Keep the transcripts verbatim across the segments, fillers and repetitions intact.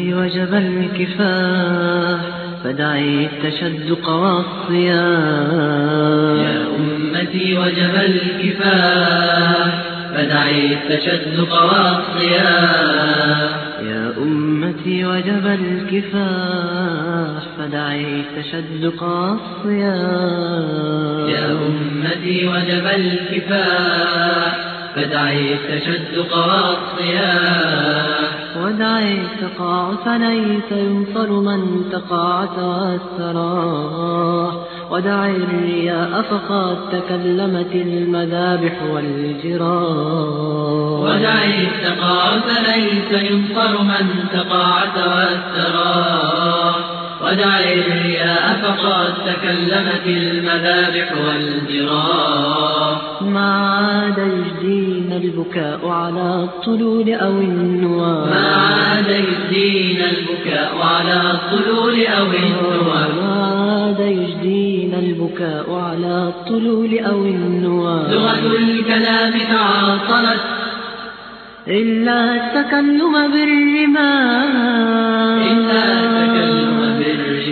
وجب الكفاح فدعي التشدق والصياح. يا أمتي وجب الكفاح فدعي التشدق والصياح. يا أمتي وجب الكفاح فدعي التشدق والصياح. يا أمتي وجب الكفاح فدعي التشدق والصياح. ودعي التقاعس ليس ينصر من تقاعس واستراح. ودعي الرياء فقد تكلمت المذابح والجراح. ودعي التقاعس ليس ينصر من تقاعس واستراح. ودعي الرياء فقد تكلمت المذابح والجراح. ما عاد يجدينا البكاء على الطلول أو النوى. ما عاد يجدينا البكاء على الطلول أو النوى. ما عاد يجدينا البكاء على الطلول أو النوى. لغة الكلام تعاطلت إلا التكلم بالرمال. إلا التكلم بالرمال.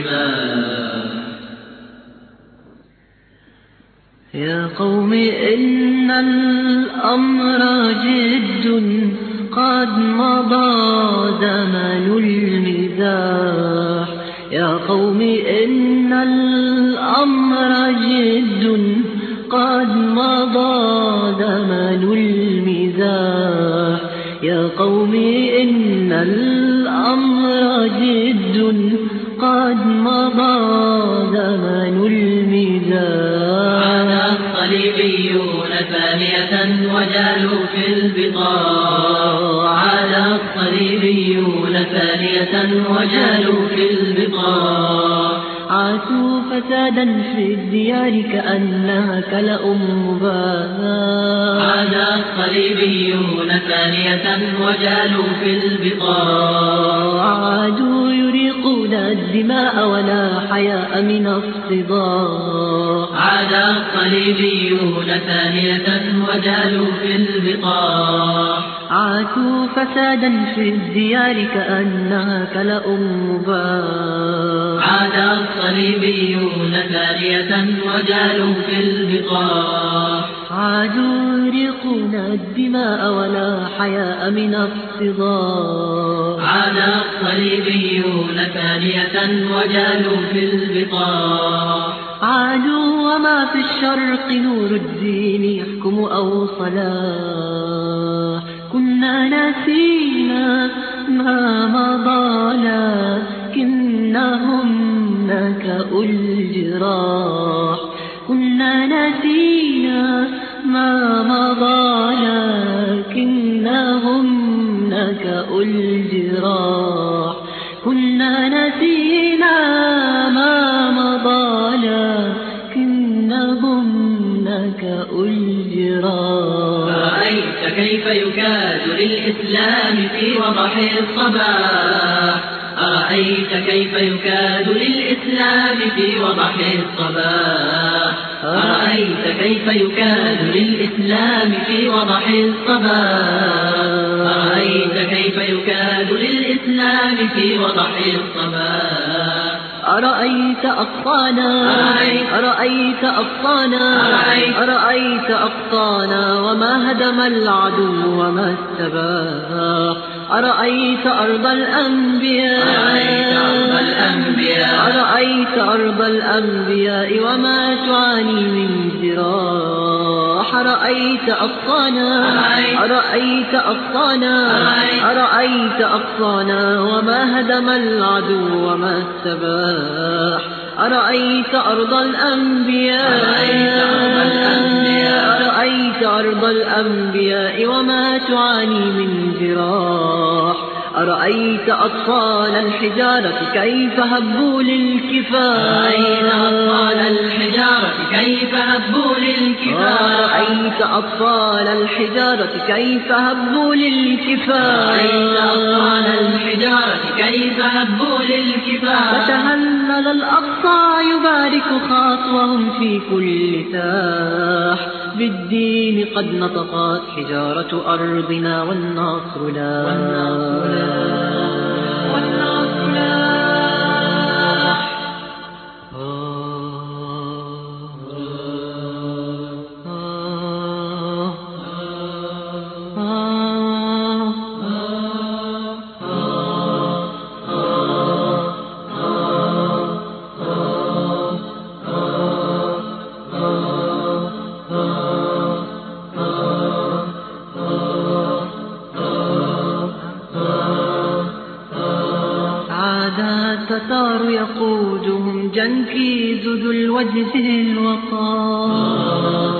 يا قوم إن الأمر جد قد مضى زمن المزاح. يا قوم إن الأمر جد قد مضى زمن المزاح. يا قوم إن الأمر جد قد مضى زمن المزاح. عاد الصليبيون ثانية وجالوا في البطاح. عاد الصليبيون ثانية وجالوا في البطاح. عاشوا فسادا في الديار كأنها كلأ مباح. عاد الصليبيون ثانية وجالوا في البطاح. عادوا يريقون الدماء ولا حياء من الصداع. عاد الصليبيون ثانية وجالوا في البطاح. عاشوا فسادا في الديار كأنها كلأ مباح. عاد الصليبيون ثانية وجالوا في البطاح. عادوا يريقون الدماء ولا حياء من الصداع. عاد الصليبيون ثانية وجالوا في البطاح. عادوا وما في الشرق نور الدين يحكم أو صلاح. كنا نسينا ما مضى لكنهم نكأوا الجراح. كنا نسينا ما مضى لكنهم نكأوا الجراح. كنا نسينا ما مضى لكنهم نكأوا الجراح. فرأيت كيف يكاد للإسلام في وضح الصباح. أرأيت كيف يكاد للإسلام في وضح الصباح. أرأيت كيف يكاد للإسلام في وضح الصباح. أرأيت كيف يكاد للإسلام في وضح الصباح. أرأيت أقصانا أرأيت أقصانا أرأيت أقصانا وما هدم العدو وما استباح. أرأيت أرض الأنبياء أرأيت أرض الأنبياء وما تعاني من جراح. أرأيت أقصانا أرأيت أقصانا أرأيت أقصانا وما هدم العدو وما استباح. أرأيت أرض الأنبياء أرأيت أرض الأنبياء وما تعاني من جراح. أرأيت أطفال الحجارة كيف هبوا للكفاح. أرأيت أطفال الحجارة كيف هبوا للكفاح. أرأيت أطفال الحجارة كيف هبوا للكفاح. أرأيت أطفال الحجارة كيف هبوا للكفاح. فتهلل الأقصى يبارك خاطوهم في كل ساح. بالدين قد نطقت حجارة أرضنا والنصر لا. التتار يقودهم جنكيز ذو الوجه الوقار.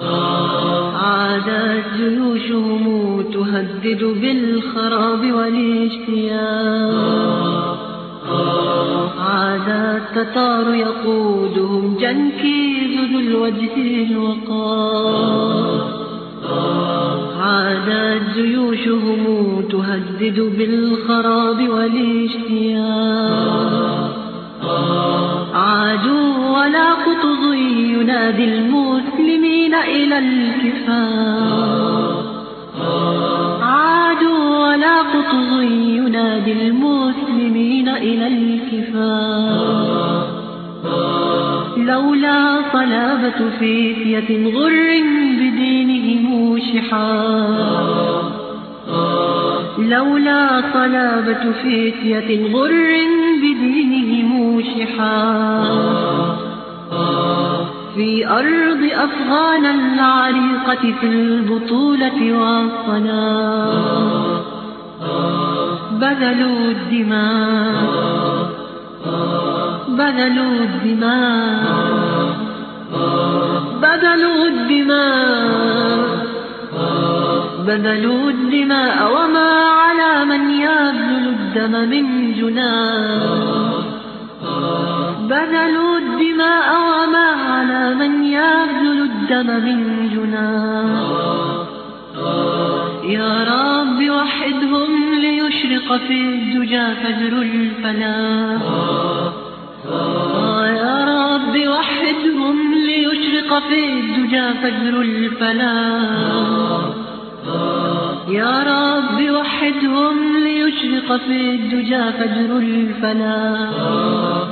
عادت جيوشهم تهدد بالخراب والاجتياح. عاد التتار يقودهم جنكيز ذو الوجه الوقار. عادت جيوشهم تهدد بالخراب والاجتياح. عادوا ولا قطز ينادي المسلمين إلى الكفاح. عادوا ولا قطز ينادي المسلمين إلى الكفاح. لولا صلابة فتية غر بدينهم شحاح. لولا صلابة فتية غر بدينهم شحاح. في أرض أفغان العريقة في البطولة والصلاة بذلوا الدماء. بذلوا الدماء. بذلوا الدماء. بذلوا الدماء وما على من يبذل الدم من جناح. بذلوا الدماء وما على من يبذل الدم من جناح. يا رب وحدهم ليشرق في الدجى فجر الفلاح. يا رب وحدهم ليشرق في الدجى فجر الفلاح. يا رب وحدهم ليشرق في الدجى فجر الفلاح.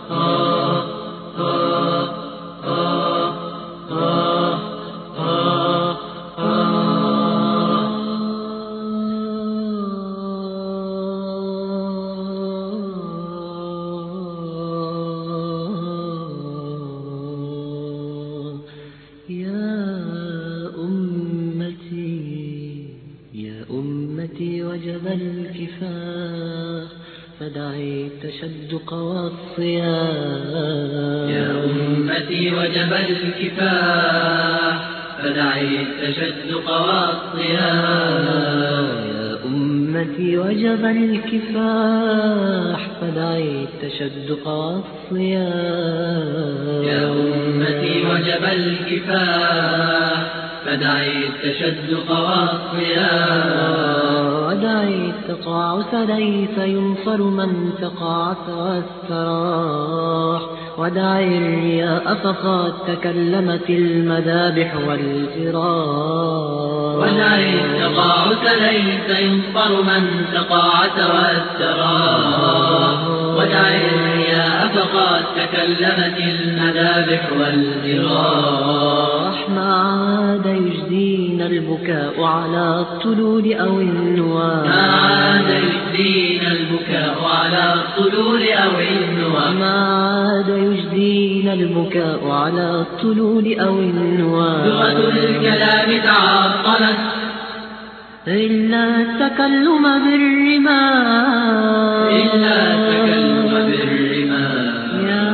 وجب الكفاح فدعي التشدق والصياح. يا أمتي وجب الكفاح فدعي التشدق والصياح. يا أمتي وجب الكفاح فدعي التشدق والصياح. يا أمتي وجب الكفاح فدعي التشدق والصياح. ودعي التقاعس ليس ينصر من تقاعس واستراح. ودعي الرياء فقد تكلمت المذابح والجراح. ودعي التقاعس ليس ينصر من تقاعس واستراح. ودعي الرياء فقد تكلمت المذابح والجراح. ما عاد يجدينا البكاء على الطلول أو النوى. ما عاد يجدينا البكاء على الطلول أو النوى. ما عاد يجدينا البكاء على الطلول أو النوى. لغة الكلام تعطلت إلا التكلم بالرماء. إلا التكلم بالرماء. يا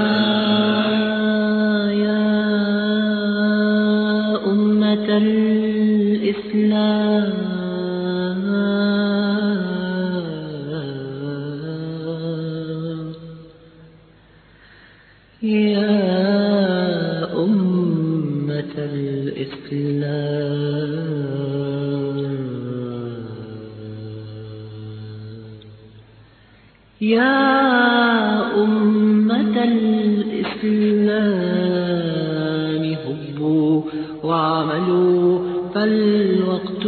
يا أمة الإسلام يا أمة الإسلام يا أمة الإسلام هبوا وعملوا فالوقت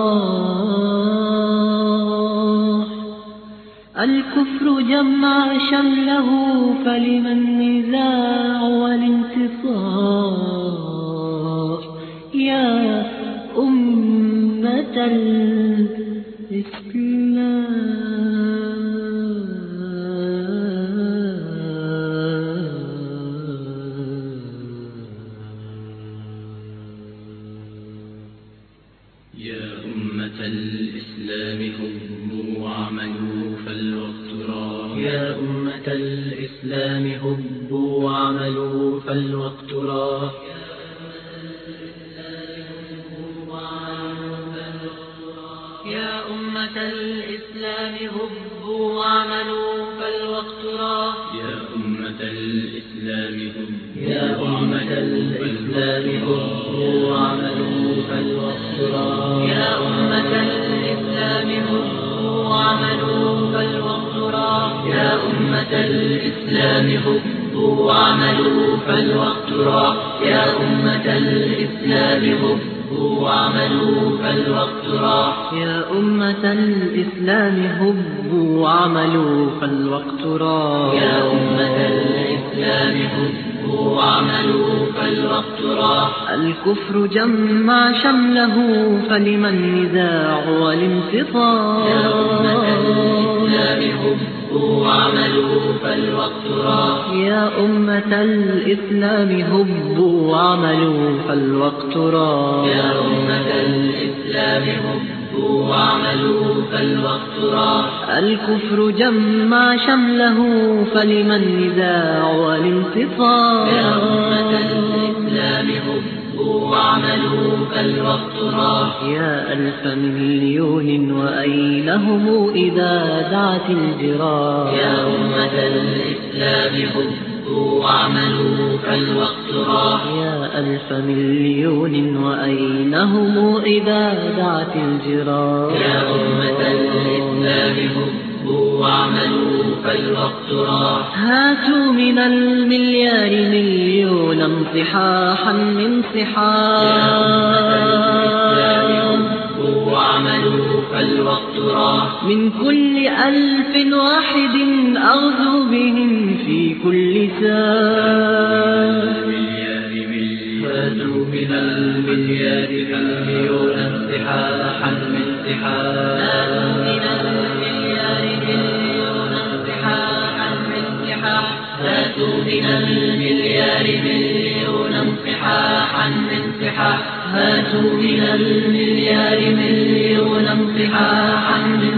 راح. الكفر جمع شمله فلم النزاع والانتصار. يا أمة الإسلام يا أمة الإسلام هبوا وعملوا فالوقت راح. يا أمة أمة الإسلام هبوا وعملوا فالوقت راح يا أمة الإسلام هبوا وعملوا فالوقت راح يا أمة الإسلام هبوا يا أمة الإسلام هبوا وعملوا فالوقت راح يا أمة الإسلام هبوا وعملوا فالوقت راح يا أمة الإسلام هبوا وعملوا فالوقت راح يا أمة الإسلام هبوا وعملوا فالوقت راح يا أمة الإسلام هبوا وعملوا فالوقت راح يا أمة الإسلام هبوا وعملوا فالوقت راح الكفر جمع شمله فلمن النزاع والانتصار يا أمة الإسلام هبوا وعملوا فالوقت راح يا أمة الإسلام هبوا وعملوا فالوقت راح يا أمة الإسلام هبوا وعملوا فالوقت راح الكفر جمع شمله فلمن النزاع والانتصار يا أمة الإسلام هبوا وعملوا فالوقت راح يا ألف مليون وأين هم إذا دعت الجراح يا أمة الإسلام هبوا وعملوا فالوقت راح يا ألف مليون وأين هم إذا دعت الجراح يا أمة الإسلام هبوا وعملوا فالوقت راح هاتوا من المليار مليونا صحاحا من صحاح وعملوا فالوقت راح من كل ألف واحد أغزو بهم في كل ساعة هاتوا من المليار مليونا صحاحا من صحاح هاتوا من المليار مليونا صحاحا من صحاح هاتوا من المليار مليونا صحاحا من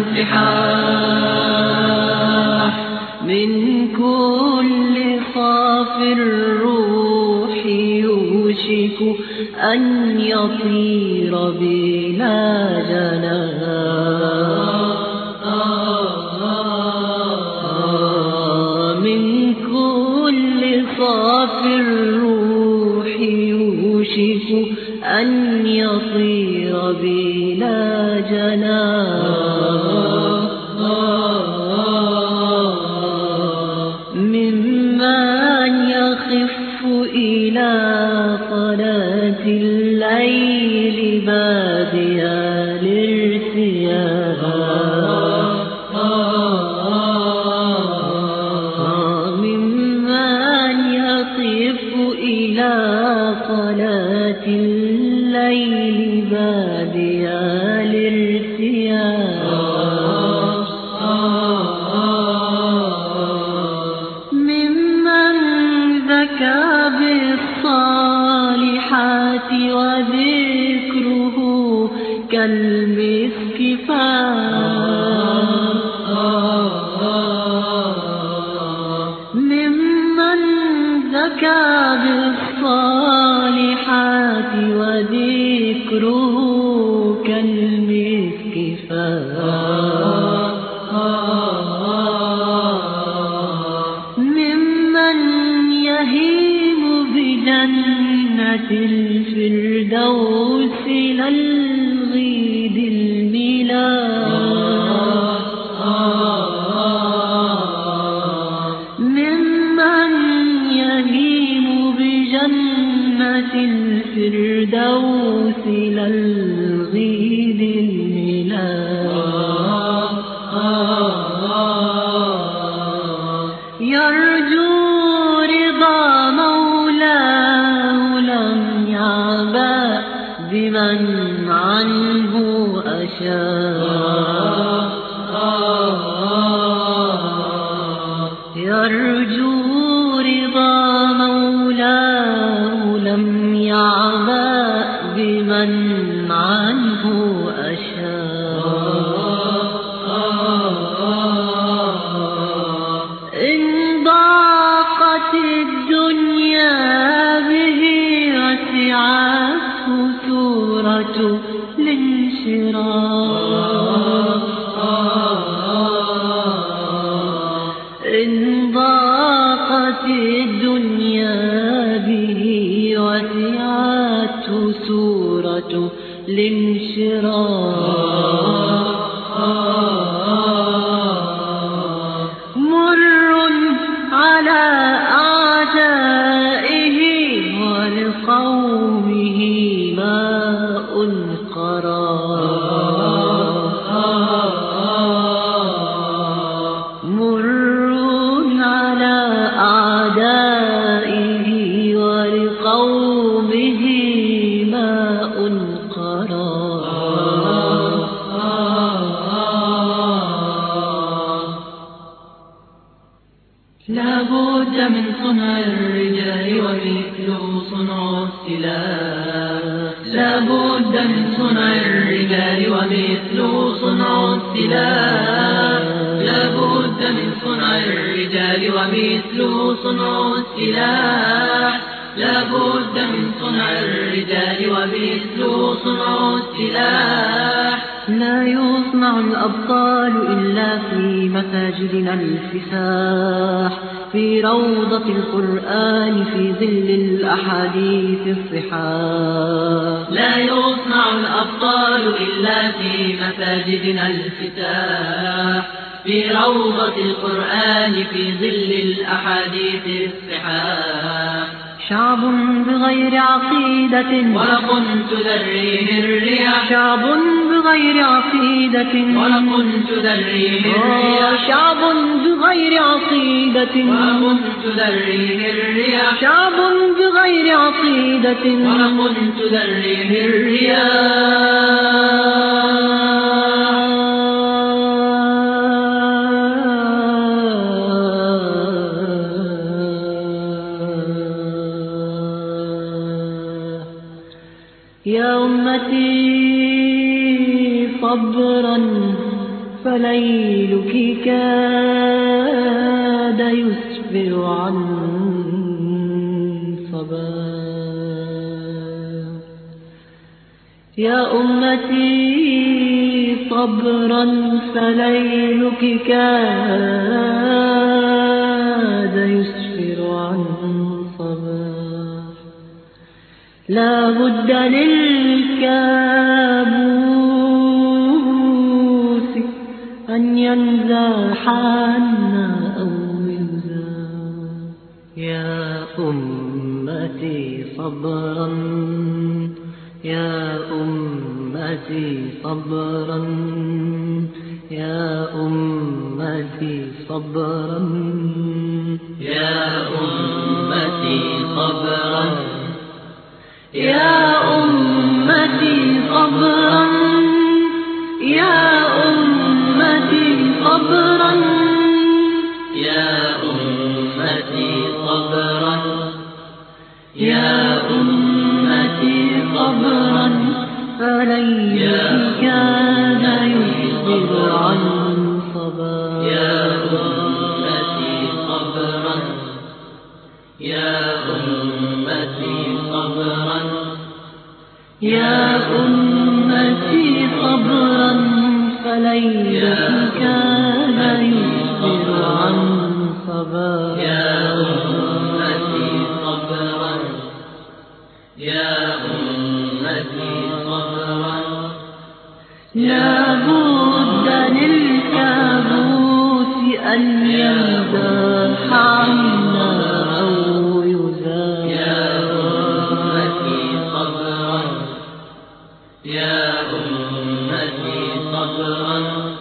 صحاح من كل صاف الروح يوشك أن يطير بلا جناح صاف الروح يوشك أن يطير بلا جناح ممن يخف إلى صلاة الليل باديا لارتياها إلى صلاة الليل باديا لارتياح ممن ذكى بالصالحات وذكره كالمسك فاح ممن ذكى بالصالحات وذكره كالمسك فاح ممن يهيم بجنة الفردوس للغيد الملاح ممن يهيم بجنة الفردوس للغيد الملاح يرجو رضا مولاه لم يعبأ بمن عنه أشاء من صنع الرجال ومثله صنع السلاح لا بد من صنع الرجال ومثله صنع السلاح لا بد من صنع الرجال ومثله صنع السلاح لا بد من صنع الرجال ومثله صنع السلاح لا يصنع الأبطال إلا في مساجدنا الفساح في روضة القرآن في ظل الأحاديث الصحاح لا يصنع الأبطال إلا في مساجدنا الفساح في روضة القرآن في ظل الأحاديث الصحاح شعب بغير عقيدة ورق تذريه الرياح شعب بغير عقيدة ورق تذريه الرياح شعب بغير عقيدة ورق تذريه الرياح شعب بغير عقيدة ورق تذريه الرياح يا أمتي صبرا فليلك كاد يسفر عن صباح يا أمتي صبرا فليلك كاد يسفر عن صباح لا بد للكابوس أن ينزاح عنا أو يزاح يا أمتي صبرا يا أمتي صبرا يا أمتي صبرا يا أمتي صبرا يا أمتي صبرا يا أمتي صبرا يا أمتي صبرا يا أمتي صبرا فليلك كان يصبر عن صبا يا أمتي صبرا يا أمتي صبرا يا أمتي صبرا فليلك كان يصبر عن صبا يا أمتي صبرا يا أمتي صبرا لا بد للكابوس أن ينزاح عنا أو يزاح يا أمتي صبرا يا أمتي صبرا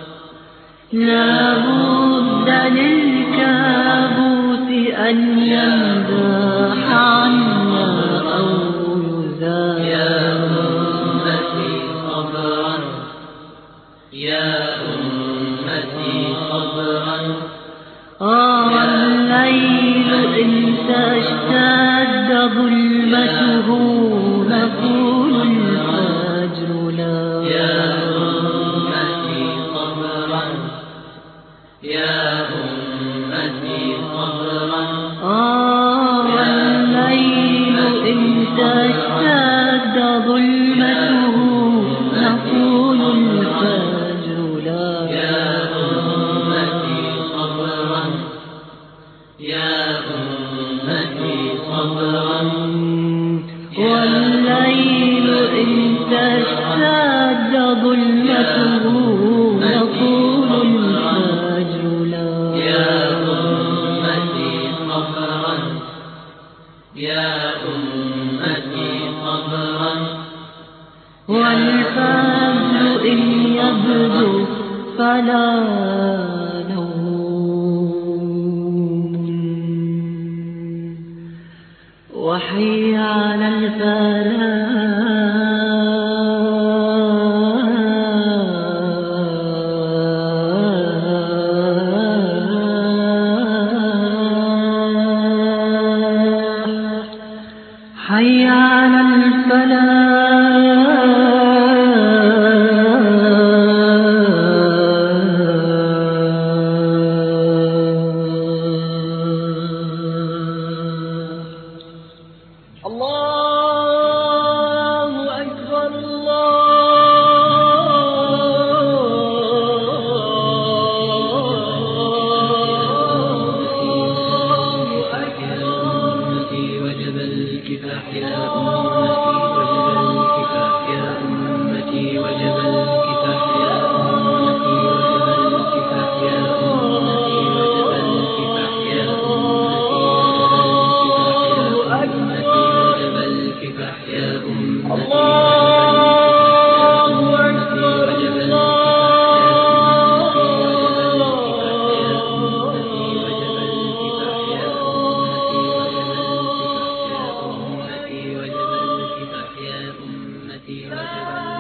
لا بد للكابوس أن ينزاح عنا أو يزاح يا أمتي صبرا يا أمتي صبرا آه الليل إن تشتد ظلمته نقول الفجر لا يا أمتي صبرا يا أمتي صبرا آه الليل إن تشتد ظلمته نقول الفجر لا يا أمتي صبرا يا أمتي صبرا والليل إن تشتد ظلمته نقول الفجر لا يا أمتي صبرا يا أمتي صبرا والفجر إن يبدو فلا نوم وحي على الفلاح يا أمتي الله أكبر يا أمتي وجب الكفاح